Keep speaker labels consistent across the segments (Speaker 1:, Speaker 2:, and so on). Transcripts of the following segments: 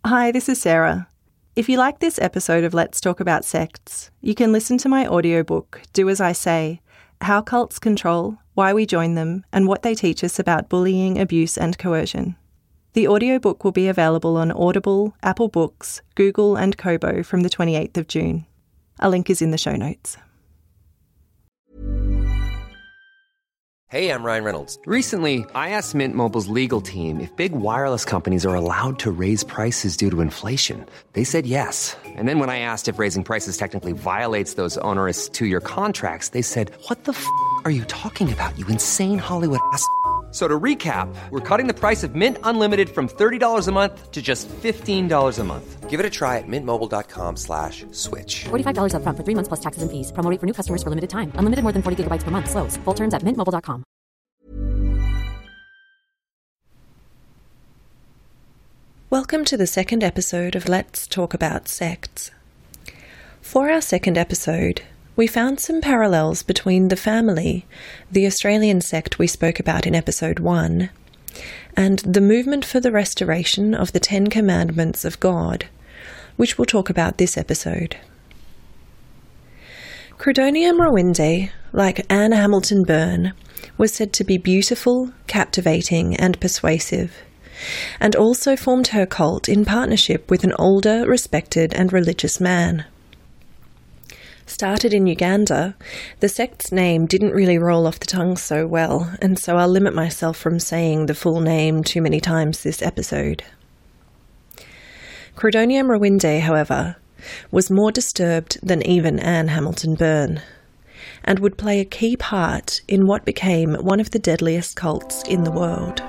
Speaker 1: Hi, this is Sarah. If you like this episode of Let's Talk About Sects, you can listen to my audiobook, Do As I Say, How Cults Control, Why We Join Them, and What They Teach Us About Bullying, Abuse and Coercion. The audiobook will be available on Audible, Apple Books, Google and Kobo from the 28th of June. A link is in the show notes.
Speaker 2: Hey, I'm Ryan Reynolds.
Speaker 3: Recently, I asked Mint Mobile's legal team if big wireless companies are allowed to raise prices due to inflation. They said yes. And then when I asked if raising prices technically violates those onerous two-year contracts, they said, "What the f*** are you talking about, you insane Hollywood ass?" So to recap, we're cutting the price of Mint Unlimited from $30 a month to just $15 a month.
Speaker 2: Give it a try at mintmobile.com/switch.
Speaker 4: $45 up front for 3 months plus taxes and fees. Promo rate for new customers for limited time. Unlimited more than 40 gigabytes per month. Slows full terms at mintmobile.com.
Speaker 5: Welcome to the second episode of Let's Talk About Sects. For our second episode, we found some parallels between The Family, the Australian sect we spoke about in episode 1, and the Movement for the Restoration of the Ten Commandments of God, which we'll talk about this episode. Credonia Mrawinde, like Anne Hamilton Byrne, was said to be beautiful, captivating, and persuasive, and also formed her cult in partnership with an older, respected, and religious man. Started in Uganda, the sect's name didn't really roll off the tongue so well, and so I'll limit myself from saying the full name too many times this episode. Credonia Mrawinde, however, was more disturbed than even Anne Hamilton Byrne, and would play a key part in what became one of the deadliest cults in the world.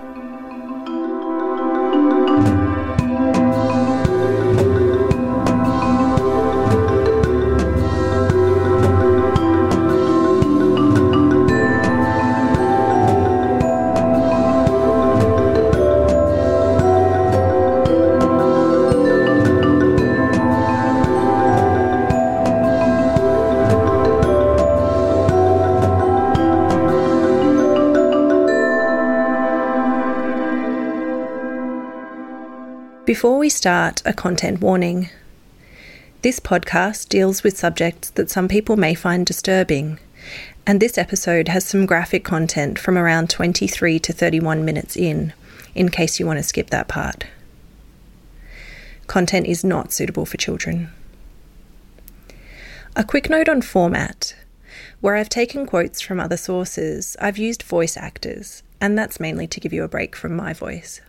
Speaker 5: Before we start, a content warning. This podcast deals with subjects that some people may find disturbing, and this episode has some graphic content from around 23 to 31 minutes in case you want to skip that part. Content is not suitable for children. A quick note on format. Where I've taken quotes from other sources, I've used voice actors, and that's mainly to give you a break from my voice.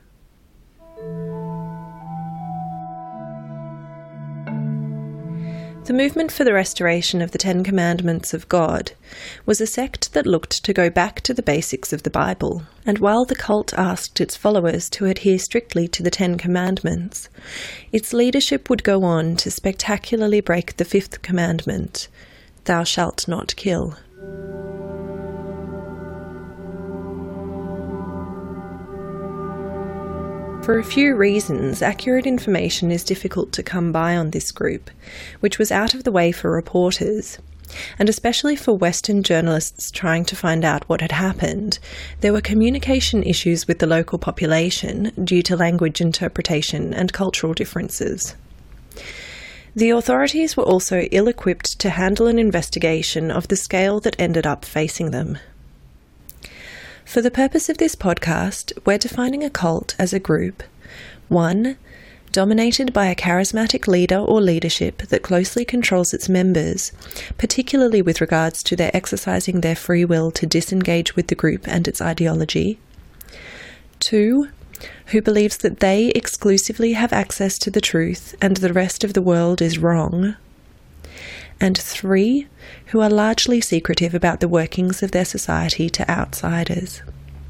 Speaker 5: The Movement for the Restoration of the Ten Commandments of God was a sect that looked to go back to the basics of the Bible, and while the cult asked its followers to adhere strictly to the Ten Commandments, its leadership would go on to spectacularly break the fifth commandment, "Thou shalt not kill." For a few reasons, accurate information is difficult to come by on this group, which was out of the way for reporters, and especially for Western journalists trying to find out what had happened. There were communication issues with the local population due to language interpretation and cultural differences. The authorities were also ill-equipped to handle an investigation of the scale that ended up facing them. For the purpose of this podcast, we're defining a cult as a group: 1. Dominated by a charismatic leader or leadership that closely controls its members, particularly with regards to their exercising their free will to disengage with the group and its ideology. 2. Who believes that they exclusively have access to the truth and the rest of the world is wrong. And 3, who are largely secretive about the workings of their society to outsiders.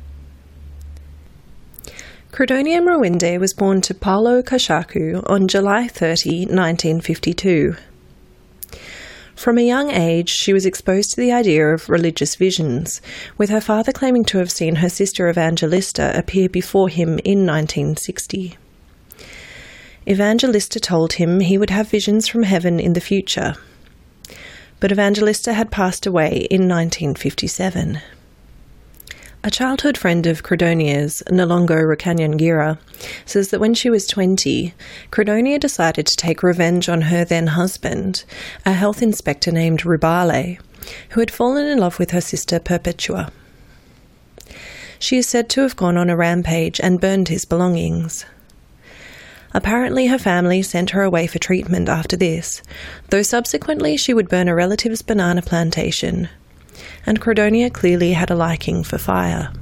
Speaker 5: Credonia Mrawinde was born to Paulo Kashaku on July 30, 1952. From a young age, she was exposed to the idea of religious visions, with her father claiming to have seen her sister Evangelista appear before him in 1960. Evangelista told him he would have visions from heaven in the future, but Evangelista had passed away in 1957. A childhood friend of Credonia's, Nalongo Rukanyangira, says that when she was 20, Credonia decided to take revenge on her then husband, a health inspector named Rubale, who had fallen in love with her sister Perpetua. She is said to have gone on a rampage and burned his belongings. Apparently her family sent her away for treatment after this, though subsequently she would burn a relative's banana plantation, and Credonia clearly had a liking for fire.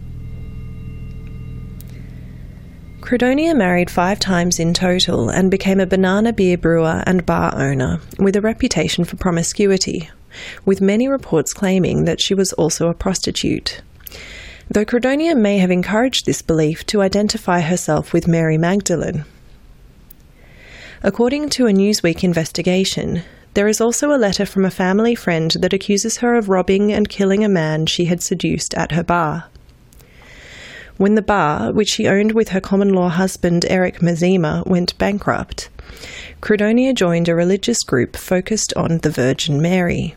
Speaker 5: Credonia married 5 times in total and became a banana beer brewer and bar owner with a reputation for promiscuity, with many reports claiming that she was also a prostitute, though Credonia may have encouraged this belief to identify herself with Mary Magdalene. According to a Newsweek investigation, there is also a letter from a family friend that accuses her of robbing and killing a man she had seduced at her bar. When the bar, which she owned with her common-law husband Eric Mazima, went bankrupt, Credonia joined a religious group focused on the Virgin Mary.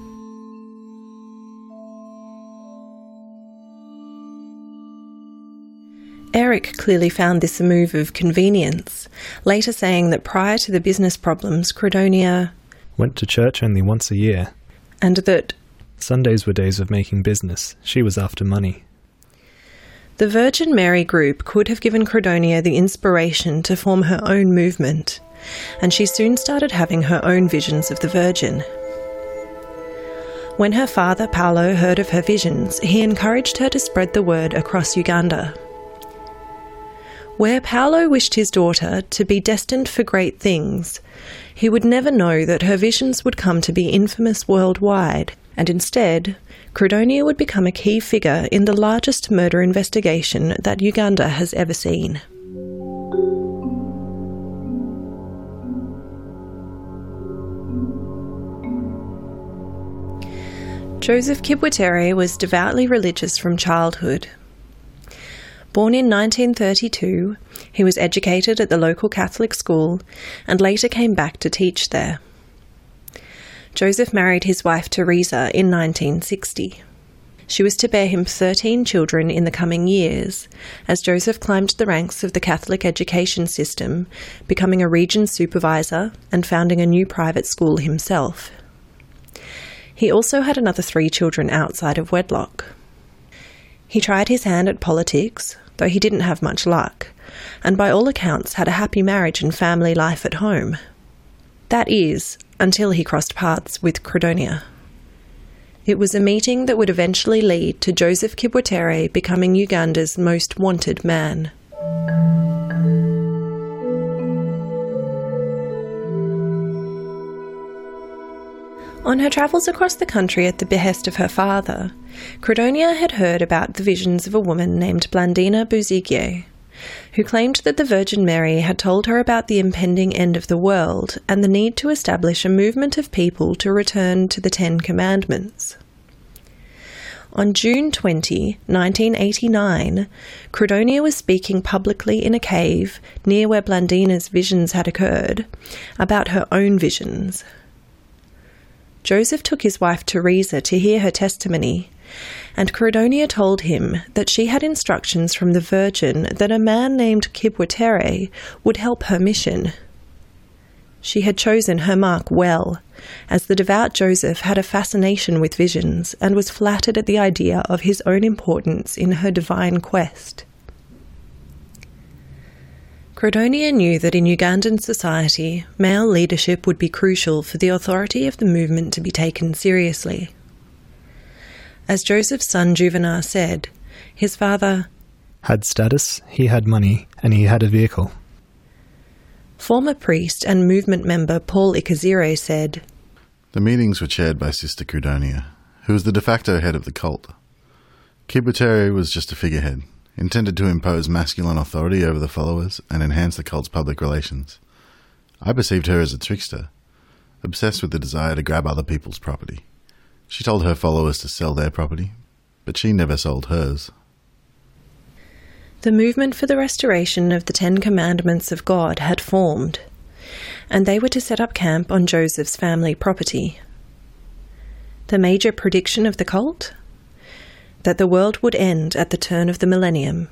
Speaker 5: Eric clearly found this a move of convenience, later saying that prior to the business problems, Credonia
Speaker 6: went to church only once a year,
Speaker 5: and that
Speaker 6: Sundays were days of making business. She was after money.
Speaker 5: The Virgin Mary group could have given Credonia the inspiration to form her own movement, and she soon started having her own visions of the Virgin. When her father, Paulo, heard of her visions, he encouraged her to spread the word across Uganda. Where Paulo wished his daughter to be destined for great things, he would never know that her visions would come to be infamous worldwide, and instead, Credonia would become a key figure in the largest murder investigation that Uganda has ever seen. Joseph Kibwetere was devoutly religious from childhood. Born in 1932, he was educated at the local Catholic school and later came back to teach there. Joseph married his wife Teresa in 1960. She was to bear him 13 children in the coming years, as Joseph climbed the ranks of the Catholic education system, becoming a region supervisor and founding a new private school himself. He also had another 3 children outside of wedlock. He tried his hand at politics, though he didn't have much luck, and by all accounts had a happy marriage and family life at home. That is, until he crossed paths with Credonia. It was a meeting that would eventually lead to Joseph Kibwetere becoming Uganda's most wanted man. On her travels across the country at the behest of her father, Credonia had heard about the visions of a woman named Blandina Buzigye, who claimed that the Virgin Mary had told her about the impending end of the world and the need to establish a movement of people to return to the 10 Commandments. On June 20, 1989, Credonia was speaking publicly in a cave near where Blandina's visions had occurred about her own visions. Joseph took his wife Teresa to hear her testimony, and Credonia told him that she had instructions from the Virgin that a man named Kibwetere would help her mission. She had chosen her mark well, as the devout Joseph had a fascination with visions and was flattered at the idea of his own importance in her divine quest. Credonia knew that in Ugandan society, male leadership would be crucial for the authority of the movement to be taken seriously. As Joseph's son Juvenal said, his father
Speaker 6: had status, he had money, and he had a vehicle.
Speaker 5: Former priest and movement member Paul Ikazire said,
Speaker 7: "The meetings were chaired by Sister Credonia, who was the de facto head of the cult. Kibwetere was just a figurehead, intended to impose masculine authority over the followers and enhance the cult's public relations. I perceived her as a trickster, obsessed with the desire to grab other people's property. She told her followers to sell their property, but she never sold hers."
Speaker 5: The movement for the restoration of the 10 Commandments of God had formed, and they were to set up camp on Joseph's family property. The major prediction of the cult? that the world would end at the turn of the millennium.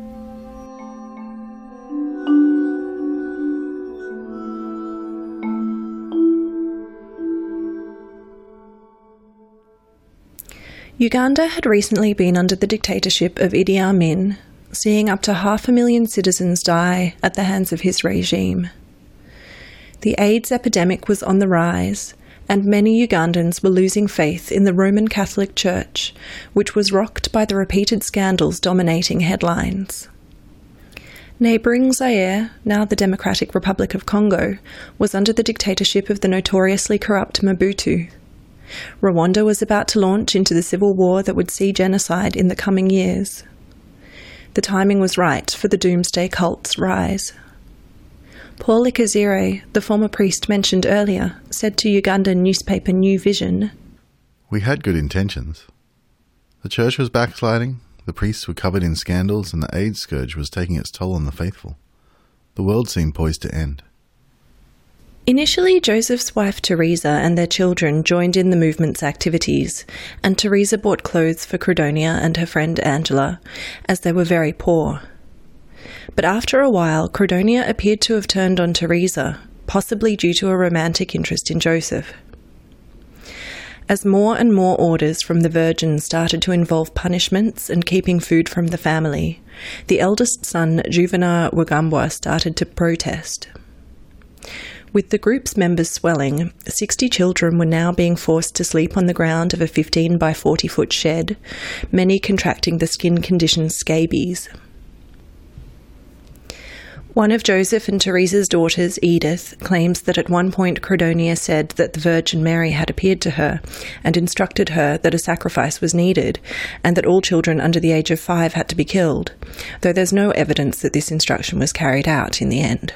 Speaker 5: Uganda had recently been under the dictatorship of Idi Amin, seeing up to 500,000 citizens die at the hands of his regime. The AIDS epidemic was on the rise, and many Ugandans were losing faith in the Roman Catholic Church, which was rocked by the repeated scandals dominating headlines. Neighbouring Zaire, now the Democratic Republic of Congo, was under the dictatorship of the notoriously corrupt Mobutu. Rwanda was about to launch into the civil war that would see genocide in the coming years. The timing was right for the doomsday cult's rise. Paul Ikazire, the former priest mentioned earlier, said to Ugandan newspaper New Vision,
Speaker 7: "We had good intentions. The church was backsliding, the priests were covered in scandals, and the AIDS scourge was taking its toll on the faithful. The world seemed poised to end."
Speaker 5: Initially, Joseph's wife Teresa and their children joined in the movement's activities, and Teresa bought clothes for Credonia and her friend Angela, as they were very poor. But after a while, Credonia appeared to have turned on Teresa, possibly due to a romantic interest in Joseph. As more and more orders from the Virgin started to involve punishments and keeping food from the family, the eldest son, Juvenal Rugambwa, started to protest. With the group's members swelling, 60 children were now being forced to sleep on the ground of a 15 by 40 foot shed, many contracting the skin condition scabies. One of Joseph and Teresa's daughters, Edith, claims that at one point Credonia said that the Virgin Mary had appeared to her and instructed her that a sacrifice was needed and that all children under the age of 5 had to be killed, though there's no evidence that this instruction was carried out in the end.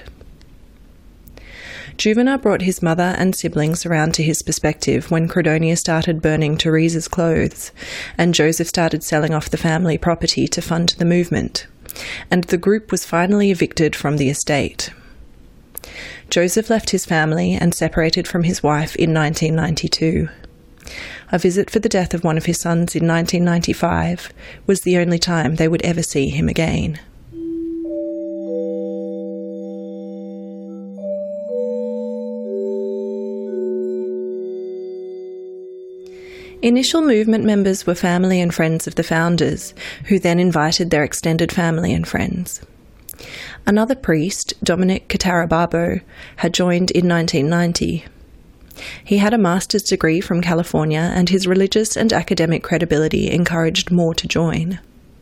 Speaker 5: Juvenal brought his mother and siblings around to his perspective when Credonia started burning Teresa's clothes, and Joseph started selling off the family property to fund the movement, and the group was finally evicted from the estate. Joseph left his family and separated from his wife in 1992. A visit for the death of one of his sons in 1995 was the only time they would ever see him again. Initial movement members were family and friends of the founders, who then invited their extended family and friends. Another priest, Dominic Katarababo, had joined in 1990. He had a master's degree from California, and his religious and academic credibility encouraged more to join.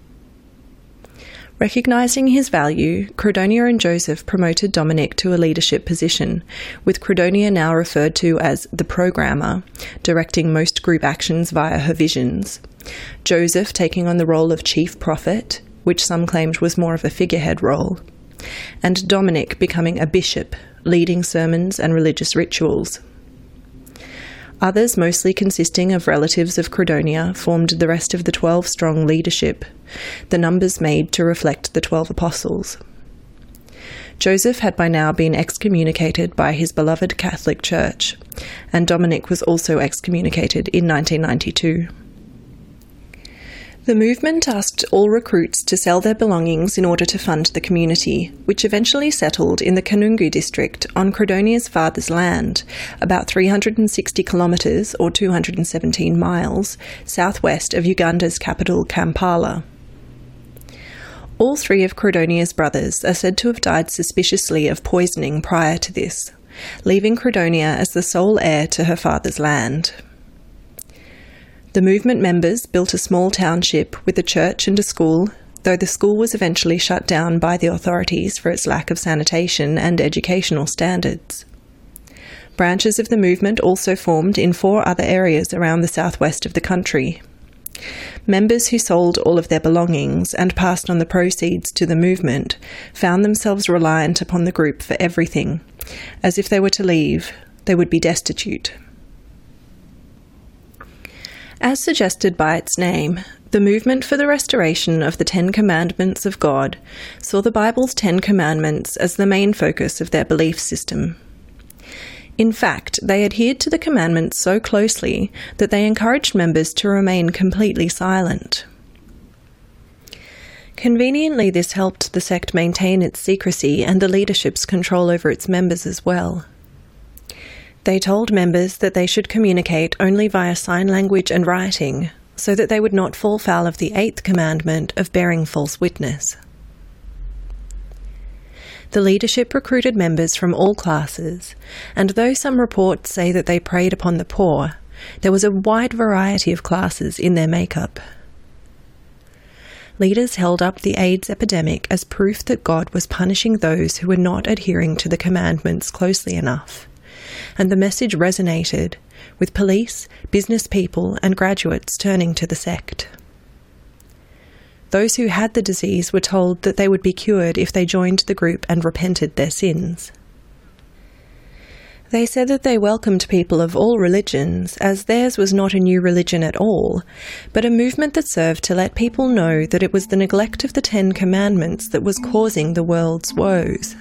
Speaker 5: Recognising his value, Credonia and Joseph promoted Dominic to a leadership position, with Credonia now referred to as the programmer, directing most group actions via her visions, Joseph taking on the role of chief prophet, which some claimed was more of a figurehead role, and Dominic becoming a bishop, leading sermons and religious rituals. Others, mostly consisting of relatives of Credonia, formed the rest of the 12-strong leadership, the numbers made to reflect the 12 apostles. Joseph had by now been excommunicated by his beloved Catholic Church, and Dominic was also excommunicated in 1992. The movement asked all recruits to sell their belongings in order to fund the community, which eventually settled in the Kanungu district on Credonia's father's land, about 360 kilometres or 217 miles southwest of Uganda's capital, Kampala. All 3 of Credonia's brothers are said to have died suspiciously of poisoning prior to this, leaving Credonia as the sole heir to her father's land. The movement members built a small township with a church and a school, though the school was eventually shut down by the authorities for its lack of sanitation and educational standards. Branches of the movement also formed in 4 other areas around the southwest of the country. Members who sold all of their belongings and passed on the proceeds to the movement found themselves reliant upon the group for everything, as if they were to leave, they would be destitute. As suggested by its name, the movement for the restoration of the 10 Commandments of God saw the Bible's 10 Commandments as the main focus of their belief system. In fact, they adhered to the commandments so closely that they encouraged members to remain completely silent. Conveniently, this helped the sect maintain its secrecy and the leadership's control over its members as well. They told members that they should communicate only via sign language and writing, so that they would not fall foul of the 8th commandment of bearing false witness. The leadership recruited members from all classes, and though some reports say that they preyed upon the poor, there was a wide variety of classes in their makeup. Leaders held up the AIDS epidemic as proof that God was punishing those who were not adhering to the commandments closely enough, and the message resonated, with police, business people, and graduates turning to the sect. Those who had the disease were told that they would be cured if they joined the group and repented their sins. They said that they welcomed people of all religions, as theirs was not a new religion at all, but a movement that served to let people know that it was the neglect of the 10 Commandments that was causing the world's woes.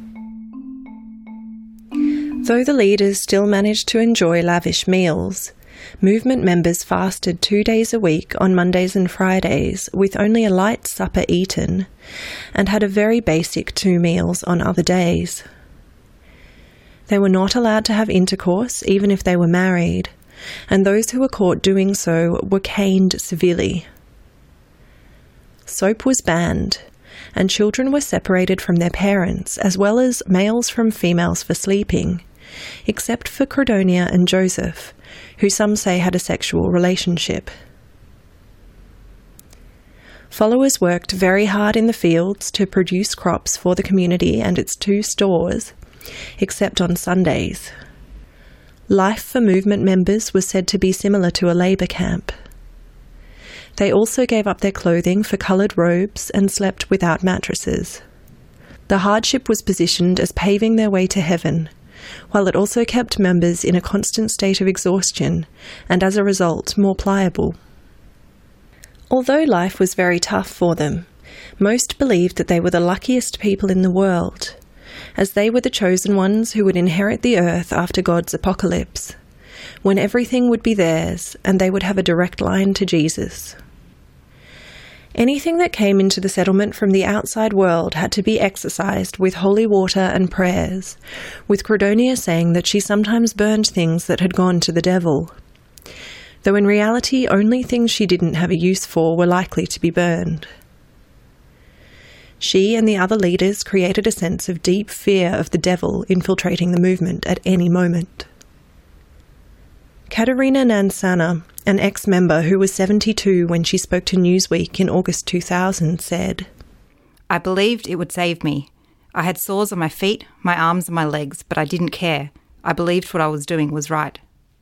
Speaker 5: Though the leaders still managed to enjoy lavish meals, movement members fasted 2 days a week on Mondays and Fridays with only a light supper eaten, and had a very basic 2 meals on other days. They were not allowed to have intercourse, even if they were married, and those who were caught doing so were caned severely. Soap was banned, and children were separated from their parents, as well as males from females for sleeping, except for Credonia and Joseph, who some say had a sexual relationship. Followers worked very hard in the fields to produce crops for the community and its 2 stores, except on Sundays. Life for movement members was said to be similar to a labour camp. They also gave up their clothing for coloured robes and slept without mattresses. The hardship was positioned as paving their way to heaven, while it also kept members in a constant state of exhaustion and, as a result, more pliable. Although life was very tough for them, most believed that they were the luckiest people in the world, as they were the chosen ones who would inherit the earth after God's apocalypse, when everything would be theirs and they would have a direct line to Jesus. Anything that came into the settlement from the outside world had to be exorcised with holy water and prayers, with Credonia saying that she sometimes burned things that had gone to the devil, though in reality only things she didn't have a use for were likely to be burned. She and the other leaders created a sense of deep fear of the devil infiltrating the movement at any moment. Katerina Nansana, an ex-member who was 72 when she spoke to Newsweek in August 2000, said,
Speaker 8: "I believed it would save me. I had sores on my feet, my arms and my legs, but I didn't care. I believed what I was doing was right."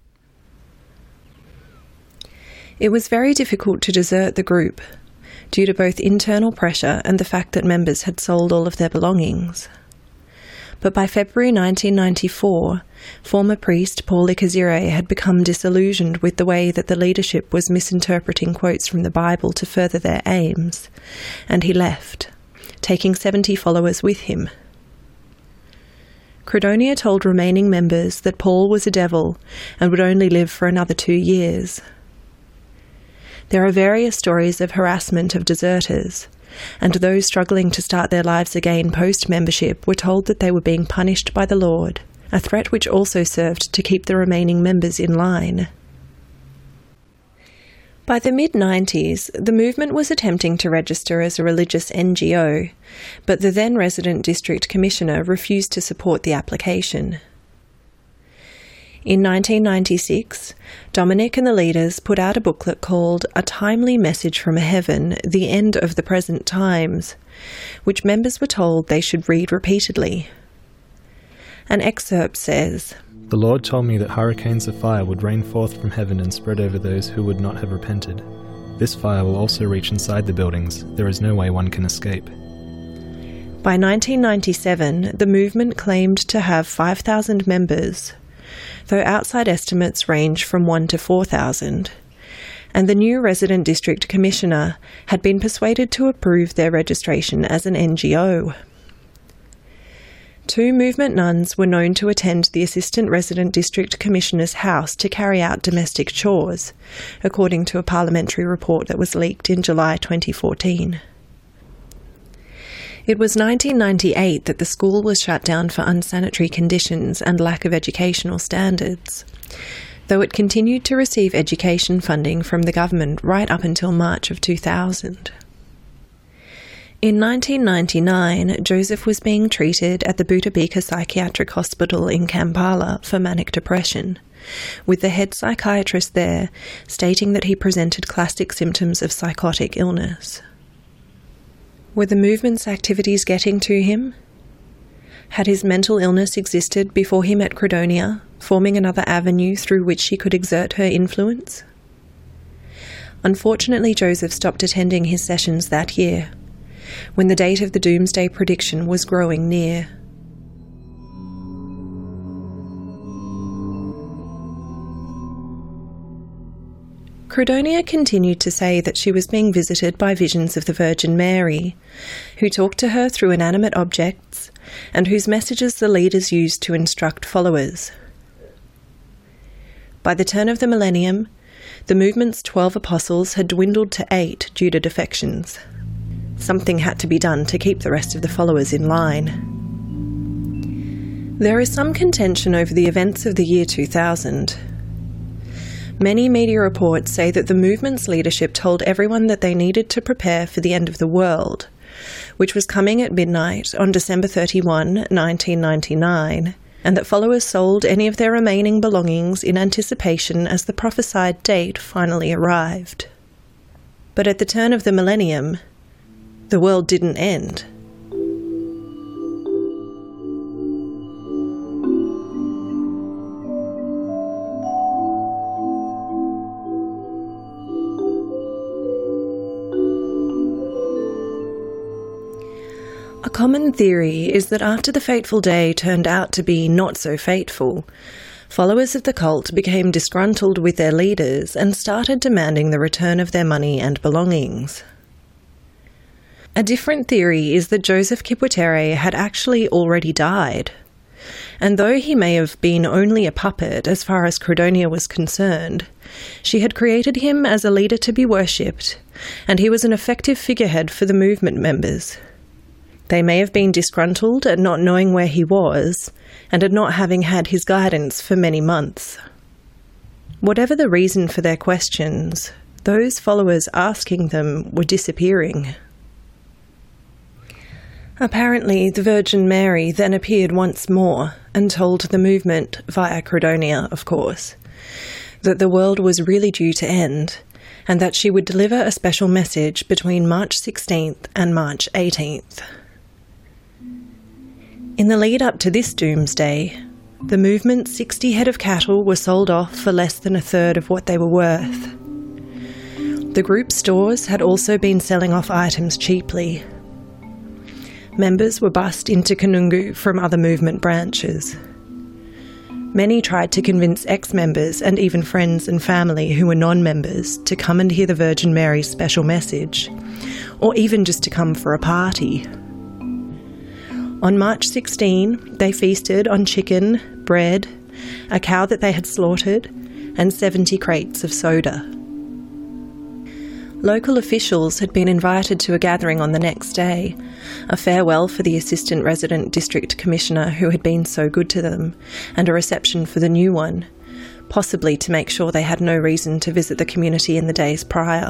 Speaker 5: It was very difficult to desert the group, due to both internal pressure and the fact that members had sold all of their belongings. But by February 1994, former priest Paul Ikazire had become disillusioned with the way that the leadership was misinterpreting quotes from the Bible to further their aims, and he left, taking 70 followers with him. Credonia told remaining members that Paul was a devil and would only live for another 2 years. There are various stories of harassment of deserters, and those struggling to start their lives again post-membership were told that they were being punished by the Lord, a threat which also served to keep the remaining members in line. By the mid-90s, the movement was attempting to register as a religious NGO, but the then resident district commissioner refused to support the application. In 1996, Dominic and the leaders put out a booklet called A Timely Message from Heaven, The End of the Present Times, which members were told they should read repeatedly. An excerpt says,
Speaker 6: "The Lord told me that hurricanes of fire would rain forth from heaven and spread over those who would not have repented. This fire will also reach inside the buildings. There is no way one can escape."
Speaker 5: By 1997, the movement claimed to have 5,000 members, though outside estimates range from 1 to 4,000, and the new resident district commissioner had been persuaded to approve their registration as an NGO. 2 movement nuns were known to attend the assistant resident district commissioner's house to carry out domestic chores, according to a parliamentary report that was leaked in July 2014. It was 1998 that the school was shut down for unsanitary conditions and lack of educational standards, though it continued to receive education funding from the government right up until March of 2000. In 1999, Joseph was being treated at the Butarbika Psychiatric Hospital in Kampala for manic depression, with the head psychiatrist there stating that he presented classic symptoms of psychotic illness. Were the movement's activities getting to him? Had his mental illness existed before he met Credonia, forming another avenue through which she could exert her influence? Unfortunately, Joseph stopped attending his sessions that year, when the date of the doomsday prediction was growing near. Credonia continued to say that she was being visited by visions of the Virgin Mary, who talked to her through inanimate objects, and whose messages the leaders used to instruct followers. By the turn of the millennium, the movement's 12 apostles had dwindled to 8 due to defections. Something had to be done to keep the rest of the followers in line. There is some contention over the events of the year 2000. Many media reports say that the movement's leadership told everyone that they needed to prepare for the end of the world, which was coming at midnight on December 31, 1999, and that followers sold any of their remaining belongings in anticipation as the prophesied date finally arrived. But at the turn of the millennium, the world didn't end. A common theory is that after the fateful day turned out to be not so fateful, followers of the cult became disgruntled with their leaders and started demanding the return of their money and belongings. A different theory is that Joseph Kipwetere had actually already died, and though he may have been only a puppet as far as Credonia was concerned, she had created him as a leader to be worshipped, and he was an effective figurehead for the movement members. They may have been disgruntled at not knowing where he was, and at not having had his guidance for many months. Whatever the reason for their questions, those followers asking them were disappearing. Apparently, the Virgin Mary then appeared once more and told the movement, via Credonia, of course, that the world was really due to end, and that she would deliver a special message between March 16th and March 18th. In the lead up to this doomsday, the movement's 60 head of cattle were sold off for less than a third of what they were worth. The group's stores had also been selling off items cheaply. Members were bussed into Kanungu from other movement branches. Many tried to convince ex-members and even friends and family who were non-members to come and hear the Virgin Mary's special message, or even just to come for a party. On March 16, they feasted on chicken, bread, a cow that they had slaughtered, and 70 crates of soda. Local officials had been invited to a gathering on the next day, a farewell for the Assistant Resident District Commissioner who had been so good to them, and a reception for the new one, possibly to make sure they had no reason to visit the community in the days prior.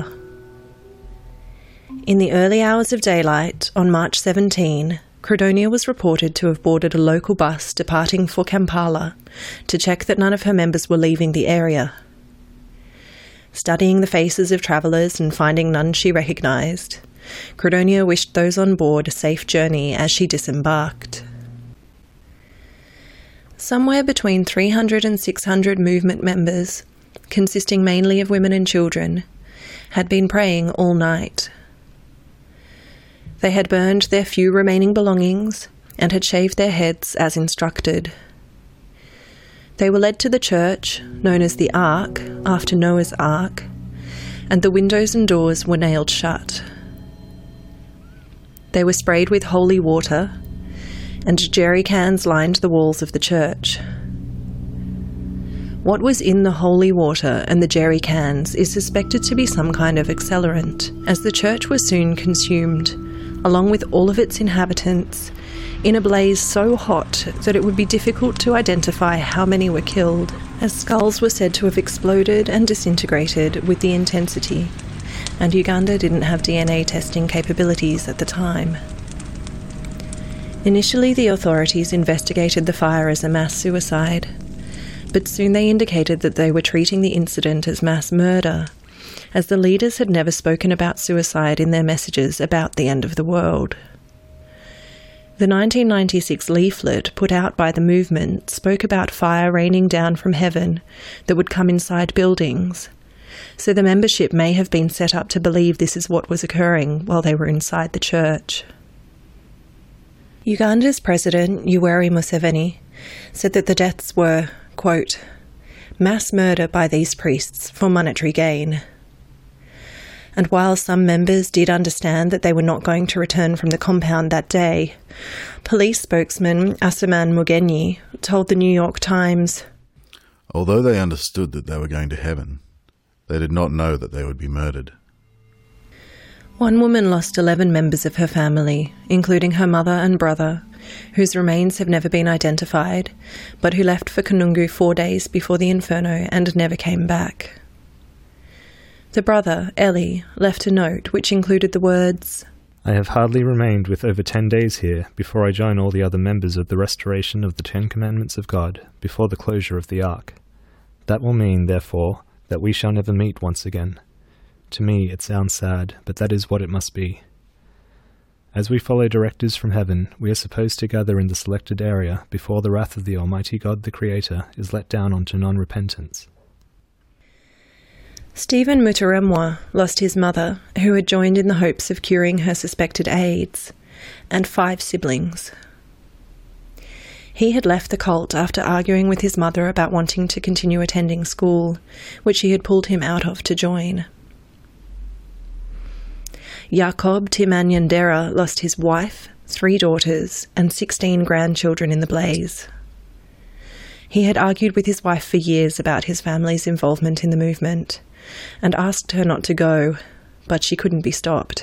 Speaker 5: In the early hours of daylight, on March 17, Credonia was reported to have boarded a local bus departing for Kampala to check that none of her members were leaving the area. Studying the faces of travellers and finding none she recognised, Credonia wished those on board a safe journey as she disembarked. Somewhere between 300 and 600 movement members, consisting mainly of women and children, had been praying all night. They had burned their few remaining belongings and had shaved their heads as instructed. They were led to the church, known as the Ark, after Noah's Ark, and the windows and doors were nailed shut. They were sprayed with holy water, and jerry cans lined the walls of the church. What was in the holy water and the jerry cans is suspected to be some kind of accelerant, as the church was soon consumed, along with all of its inhabitants, in a blaze so hot that it would be difficult to identify how many were killed, as skulls were said to have exploded and disintegrated with the intensity, and Uganda didn't have DNA testing capabilities at the time. Initially, the authorities investigated the fire as a mass suicide, but soon they indicated that they were treating the incident as mass murder, as the leaders had never spoken about suicide in their messages about the end of the world. The 1996 leaflet put out by the movement spoke about fire raining down from heaven that would come inside buildings, so the membership may have been set up to believe this is what was occurring while they were inside the church. Uganda's President, Yoweri Museveni, said that the deaths were, quote, mass murder by these priests for monetary gain. And while some members did understand that they were not going to return from the compound that day, police spokesman Asuman Mugenyi told the New York Times,
Speaker 7: although they understood that they were going to heaven, they did not know that they would be murdered.
Speaker 5: One woman lost 11 members of her family, including her mother and brother, whose remains have never been identified, but who left for Kanungu 4 days before the inferno and never came back. The brother, Eli, left a note which included the words,
Speaker 6: I have hardly remained with over 10 days here before I join all the other members of the restoration of the 10 Commandments of God before the closure of the Ark. That will mean, therefore, that we shall never meet once again. To me it sounds sad, but that is what it must be. As we follow directives from heaven, we are supposed to gather in the selected area before the wrath of the Almighty God the Creator is let down onto non-repentance.
Speaker 5: Stephen Mutaremwa lost his mother, who had joined in the hopes of curing her suspected AIDS, and 5 siblings. He had left the cult after arguing with his mother about wanting to continue attending school, which she had pulled him out of to join. Jacob Timanyandera lost his wife, 3 daughters, and 16 grandchildren in the blaze. He had argued with his wife for years about his family's involvement in the movement, and asked her not to go, but she couldn't be stopped.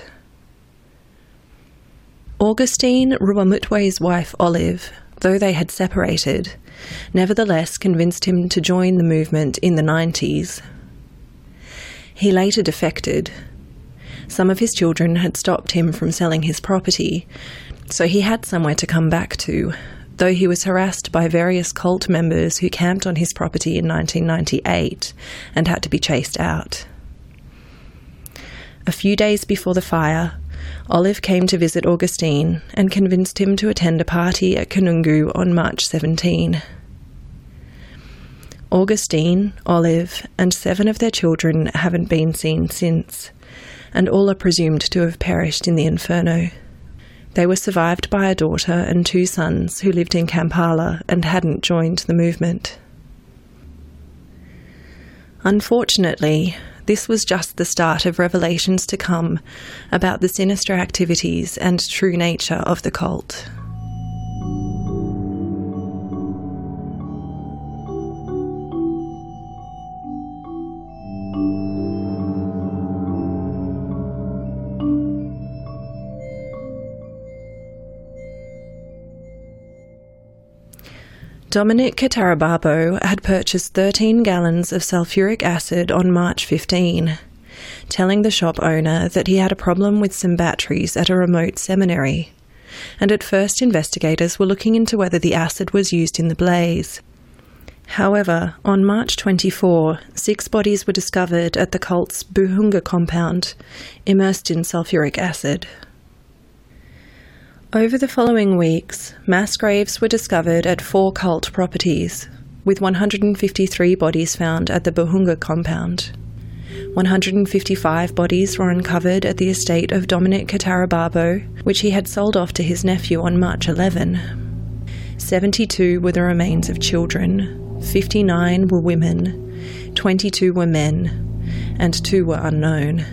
Speaker 5: Augustine Ruamutwe's wife Olive, though they had separated, nevertheless convinced him to join the movement in the 90s. He later defected. Some of his children had stopped him from selling his property, so he had somewhere to come back to, though he was harassed by various cult members who camped on his property in 1998 and had to be chased out. A few days before the fire, Olive came to visit Augustine and convinced him to attend a party at Kanungu on March 17. Augustine, Olive, and 7 of their children haven't been seen since, and all are presumed to have perished in the inferno. They were survived by a daughter and 2 sons who lived in Kampala and hadn't joined the movement. Unfortunately, this was just the start of revelations to come about the sinister activities and true nature of the cult. Dominic Katarababo had purchased 13 gallons of sulfuric acid on March 15, telling the shop owner that he had a problem with some batteries at a remote seminary, and at first investigators were looking into whether the acid was used in the blaze. However, on March 24, 6 bodies were discovered at the cult's Buhunga compound, immersed in sulfuric acid. Over the following weeks, mass graves were discovered at 4 cult properties, with 153 bodies found at the Buhunga compound. 155 bodies were uncovered at the estate of Dominic Katarababo, which he had sold off to his nephew on March 11. 72 were the remains of children, 59 were women, 22 were men, and 2 were unknown.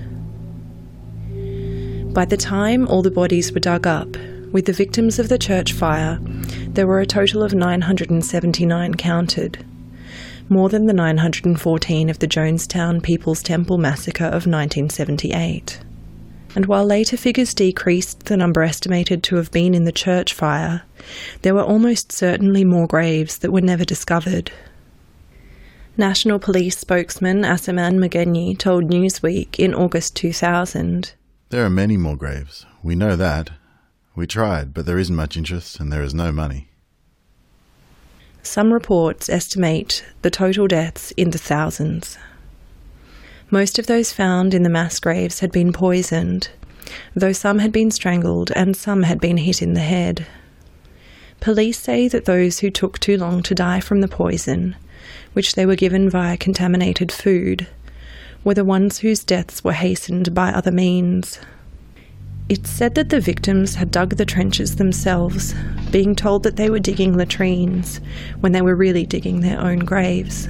Speaker 5: By the time all the bodies were dug up, with the victims of the church fire, there were a total of 979 counted, more than the 914 of the Jonestown People's Temple massacre of 1978. And while later figures decreased the number estimated to have been in the church fire, there were almost certainly more graves that were never discovered. National Police spokesman Asaman Magenyi told Newsweek in August 2000,
Speaker 7: "There are many more graves. We know that. We tried, but there isn't much interest and there is no money."
Speaker 5: Some reports estimate the total deaths in the thousands. Most of those found in the mass graves had been poisoned, though some had been strangled and some had been hit in the head. Police say that those who took too long to die from the poison, which they were given via contaminated food, were the ones whose deaths were hastened by other means. It's said that the victims had dug the trenches themselves, being told that they were digging latrines when they were really digging their own graves.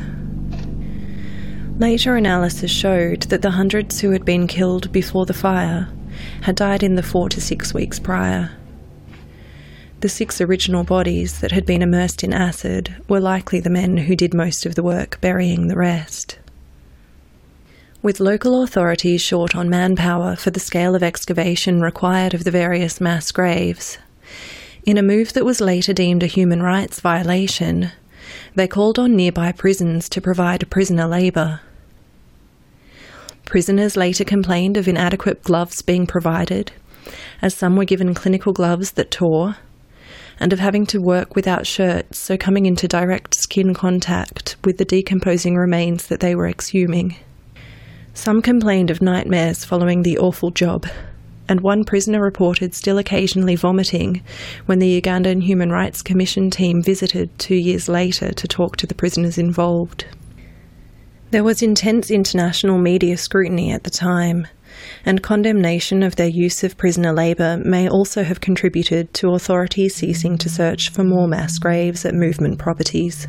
Speaker 5: Later analysis showed that the hundreds who had been killed before the fire had died in the 4 to 6 weeks prior. The 6 original bodies that had been immersed in acid were likely the men who did most of the work burying the rest. With local authorities short on manpower for the scale of excavation required of the various mass graves, in a move that was later deemed a human rights violation, they called on nearby prisons to provide prisoner labour. Prisoners later complained of inadequate gloves being provided, as some were given clinical gloves that tore, and of having to work without shirts, so coming into direct skin contact with the decomposing remains that they were exhuming. Some complained of nightmares following the awful job, and one prisoner reported still occasionally vomiting when the Ugandan Human Rights Commission team visited 2 years later to talk to the prisoners involved. There was intense international media scrutiny at the time, and condemnation of their use of prisoner labour may also have contributed to authorities ceasing to search for more mass graves at movement properties.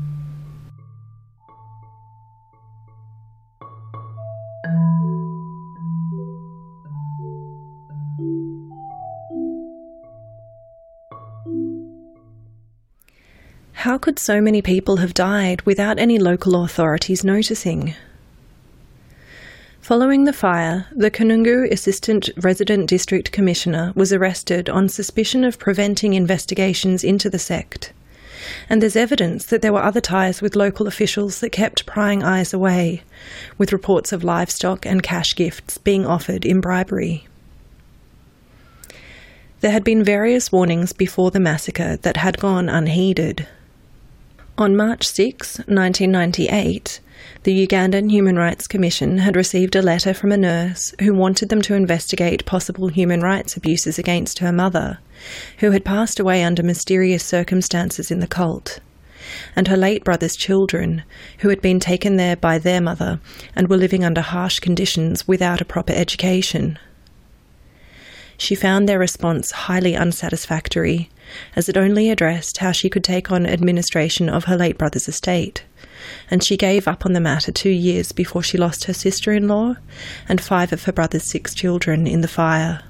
Speaker 5: How could so many people have died without any local authorities noticing? Following the fire, the Kanungu Assistant Resident District Commissioner was arrested on suspicion of preventing investigations into the sect, and there's evidence that there were other ties with local officials that kept prying eyes away, with reports of livestock and cash gifts being offered in bribery. There had been various warnings before the massacre that had gone unheeded. On March 6, 1998, the Ugandan Human Rights Commission had received a letter from a nurse who wanted them to investigate possible human rights abuses against her mother, who had passed away under mysterious circumstances in the cult, and her late brother's children, who had been taken there by their mother and were living under harsh conditions without a proper education. She found their response highly unsatisfactory, as it only addressed how she could take on administration of her late brother's estate, and she gave up on the matter 2 years before she lost her sister-in-law and 5 of her brother's 6 children in the fire.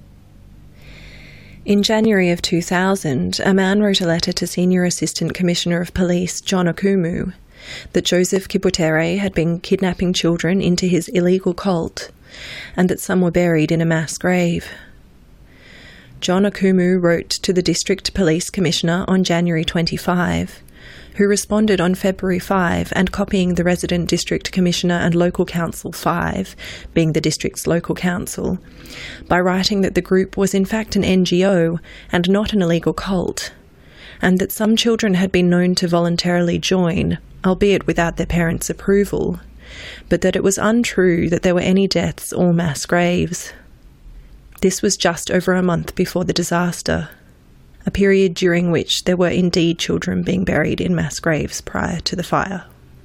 Speaker 5: In January of 2000, a man wrote a letter to Senior Assistant Commissioner of Police John Okumu that Joseph Kibutere had been kidnapping children into his illegal cult, and that some were buried in a mass grave. John Okumu wrote to the District Police Commissioner on January 25, who responded on February 5 and copying the Resident District Commissioner and Local Council 5, being the district's local council, by writing that the group was in fact an NGO and not an illegal cult, and that some children had been known to voluntarily join, albeit without their parents' approval, but that it was untrue that there were any deaths or mass graves. This was just over a month before the disaster, a period during which there were indeed children being buried in mass graves prior to the fire.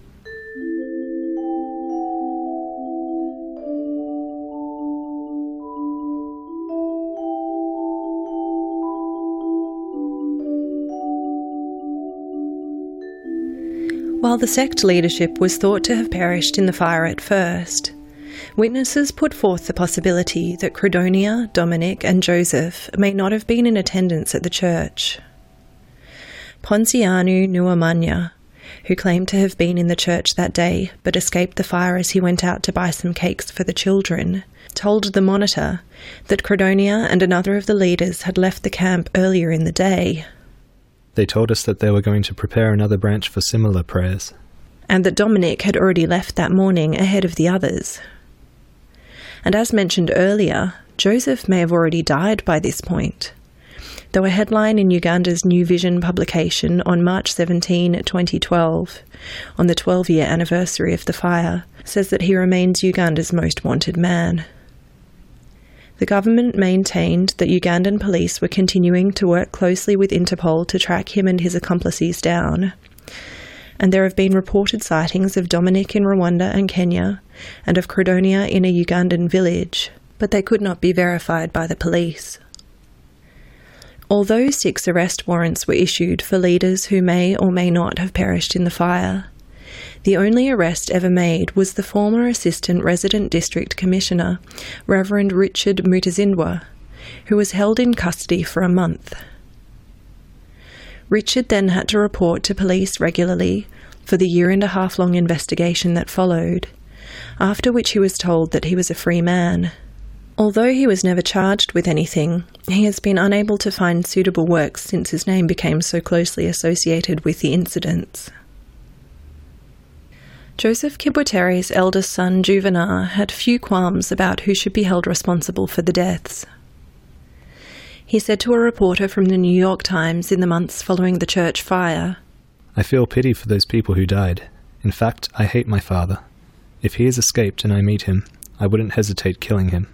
Speaker 5: While the sect leadership was thought to have perished in the fire at first, witnesses put forth the possibility that Credonia, Dominic and Joseph may not have been in attendance at the church. Ponsianu Nuamanya, who claimed to have been in the church that day but escaped the fire as he went out to buy some cakes for the children, told the Monitor that Credonia and another of the leaders had left the camp earlier in the day.
Speaker 6: They told us that they were going to prepare another branch for similar prayers.
Speaker 5: And that Dominic had already left that morning ahead of the others. And as mentioned earlier, Joseph may have already died by this point, though a headline in Uganda's New Vision publication on March 17, 2012, on the 12-year anniversary of the fire, says that he remains Uganda's most wanted man. The government maintained that Ugandan police were continuing to work closely with Interpol to track him and his accomplices down, and there have been reported sightings of Dominic in Rwanda and Kenya, and of Credonia in a Ugandan village, but they could not be verified by the police. Although 6 arrest warrants were issued for leaders who may or may not have perished in the fire, the only arrest ever made was the former Assistant Resident District Commissioner, Reverend Richard Mutazindwa, who was held in custody for a month. Richard then had to report to police regularly for the 1.5-year-long investigation that followed, after which he was told that he was a free man. Although he was never charged with anything, he has been unable to find suitable work since his name became so closely associated with the incidents. Joseph Kibwetere's eldest son, Juvenal, had few qualms about who should be held responsible for the deaths. He said to a reporter from the New York Times in the months following the church fire,
Speaker 6: "I feel pity for those people who died. In fact, I hate my father. If he has escaped and I meet him, I wouldn't hesitate killing him."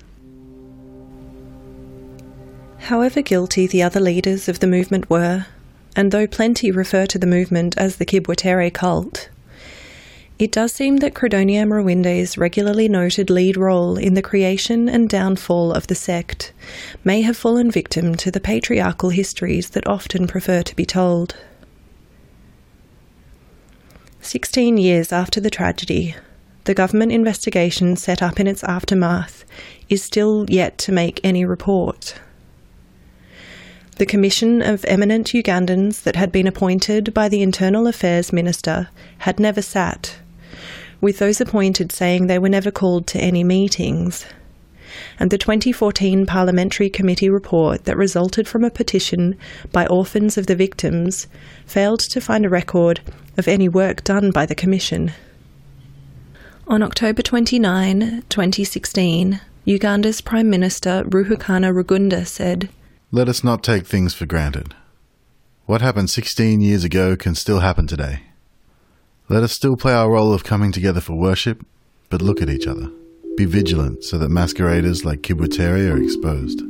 Speaker 5: However guilty the other leaders of the movement were, and though plenty refer to the movement as the Kibwetere cult, it does seem that Credonia Mrwinde's regularly noted lead role in the creation and downfall of the sect may have fallen victim to the patriarchal histories that often prefer to be told. 16 years after the tragedy, the government investigation set up in its aftermath is still yet to make any report. The commission of eminent Ugandans that had been appointed by the Internal Affairs Minister had never sat, with those appointed saying they were never called to any meetings, and the 2014 Parliamentary Committee report that resulted from a petition by orphans of the victims failed to find a record of any work done by the Commission. On October 29, 2016, Uganda's Prime Minister Ruhakana Rugunda said,
Speaker 7: "Let us not take things for granted. What happened 16 years ago can still happen today. Let us still play our role of coming together for worship, but look at each other. Be vigilant so that masqueraders like Kibwetere are exposed."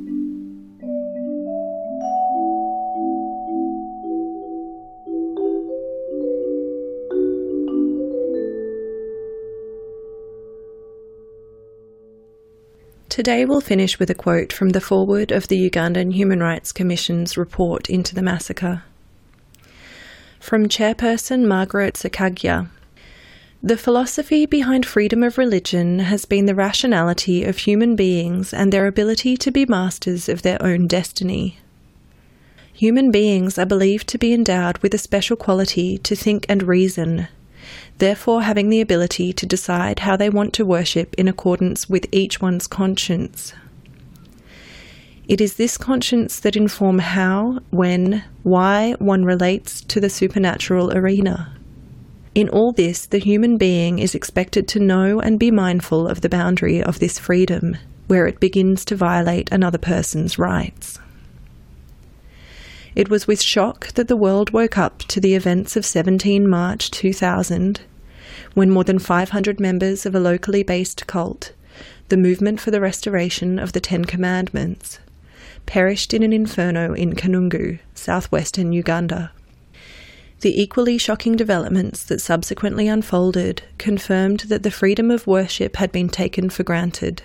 Speaker 5: Today we'll finish with a quote from the foreword of the Ugandan Human Rights Commission's report into the massacre. From Chairperson Margaret Sakagya, "The philosophy behind freedom of religion has been the rationality of human beings and their ability to be masters of their own destiny. Human beings are believed to be endowed with a special quality to think and reason, therefore having the ability to decide how they want to worship in accordance with each one's conscience. It is this conscience that informs how, when, why one relates to the supernatural arena. In all this, the human being is expected to know and be mindful of the boundary of this freedom, where it begins to violate another person's rights. It was with shock that the world woke up to the events of 17 March 2000, when more than 500 members of a locally based cult, the Movement for the Restoration of the Ten Commandments, perished in an inferno in Kanungu, southwestern Uganda. The equally shocking developments that subsequently unfolded confirmed that the freedom of worship had been taken for granted.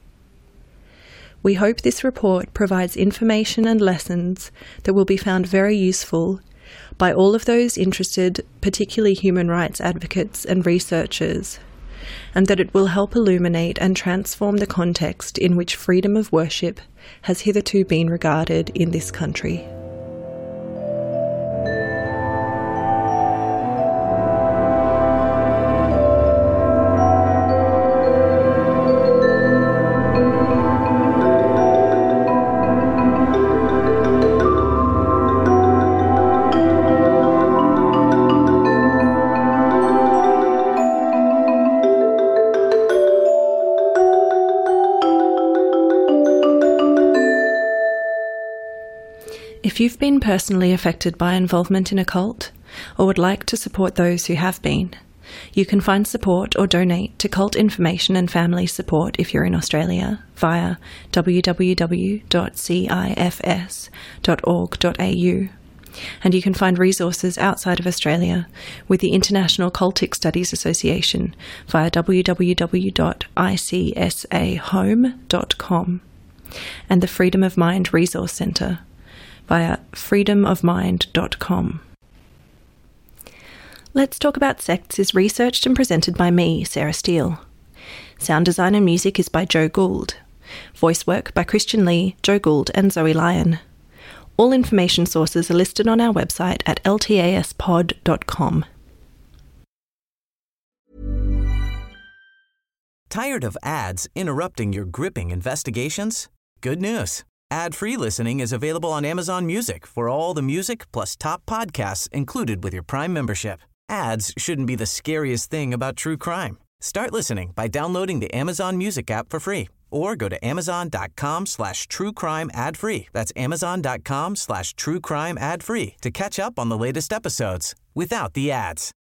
Speaker 5: We hope this report provides information and lessons that will be found very useful by all of those interested, particularly human rights advocates and researchers, and that it will help illuminate and transform the context in which freedom of worship has hitherto been regarded in this country. If you've been personally affected by involvement in a cult, or would like to support those who have been, you can find support or donate to cult information and family support if you're in Australia via www.cifs.org.au. And you can find resources outside of Australia with the International Cultic Studies Association via www.icsahome.com and the Freedom of Mind Resource Centre via freedomofmind.com. Let's Talk About Sects is researched and presented by me, Sarah Steele. Sound design and music is by Joe Gould. Voice work by Christian Lee, Joe Gould and Zoe Lyon. All information sources are listed on our website at ltaspod.com.
Speaker 9: Tired of ads interrupting your gripping investigations? Good news. Ad-free listening is available on Amazon Music for all the music plus top podcasts included with your Prime membership. Ads shouldn't be the scariest thing about true crime. Start listening by downloading the Amazon Music app for free or go to amazon.com/truecrime ad-free. That's amazon.com/truecrime ad-free to catch up on the latest episodes without the ads.